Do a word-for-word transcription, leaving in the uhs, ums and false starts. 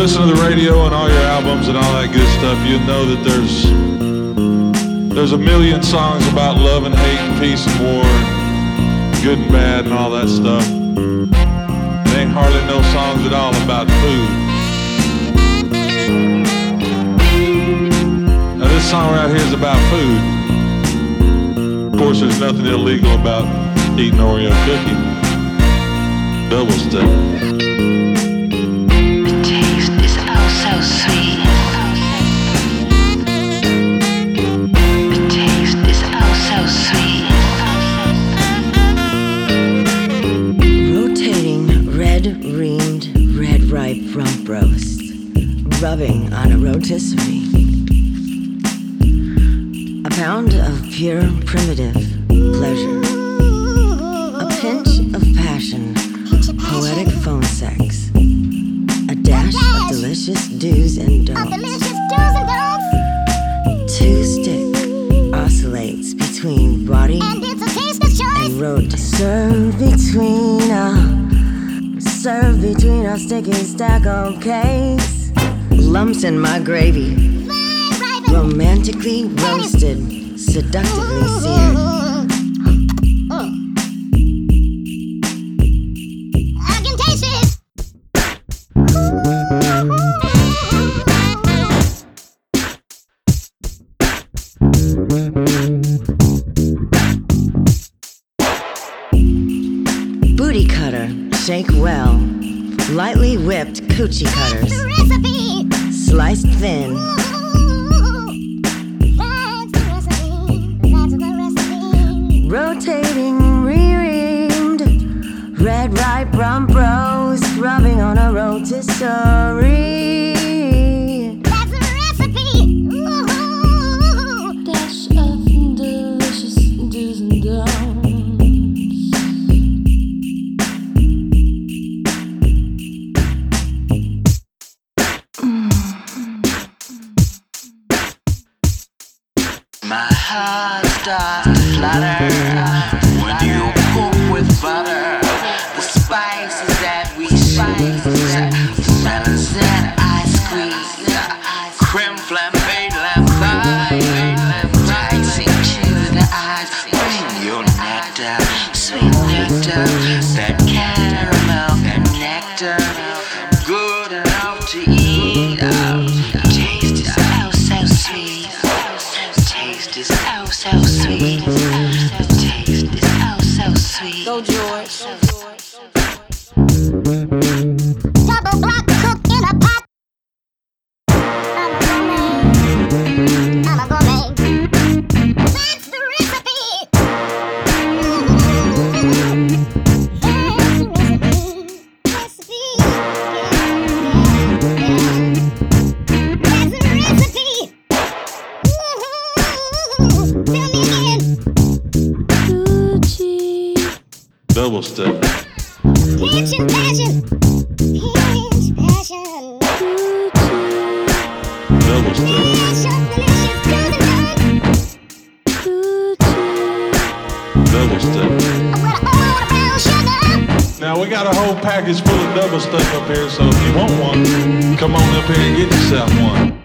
listen to the radio and all your albums and all that good stuff, you'll know that there's there's a million songs about love and hate and peace and war and good and bad and all that stuff. There ain't hardly no songs at all about food. Now this song right here is about food. Of course, there's nothing illegal about eating Oreo cookie. Double step. So sweet. The taste is oh so sweet. Rotating red reamed, red ripe rump roast, rubbing on a rotisserie. A pound of pure primitive pleasure. A pinch of passion, poetic phone sex. A dash of delicious do's and don'ts. Two-stick oscillates between body and road. Serve between a serve between a sticky stack of cakes. Lumps in my gravy, romantically roasted, seductively seared. Booty cutter, shake well. Lightly whipped coochie cutters. That's the recipe. Sliced thin. Ooh, that's the recipe. That's the recipe. Rotating, re-reamed. Red ripe rump roast, rubbing on a rotisserie. That's the recipe. Ooh. Dash of delicious do's and don'ts. My heart starts to flutter when you cook with butter. The spices that we squeeze, melons and ice cream, creme flambe, lamb thigh, enticing to the eyes. Bring your nectar, sweet nectar, that caramel and nectar, good enough to eat. Taste is oh so sweet. Taste is oh so sweet. The taste is oh so sweet. Go George. Double black cook in a pot. I'm a gourmet. That's the recipe. That's the recipe. That's the recipe. Double step. Kitchen passion. Kitchen passion. Double step. Double step. Now we got a whole package full of double stuff up here, so if you want one, come on up here and get yourself one.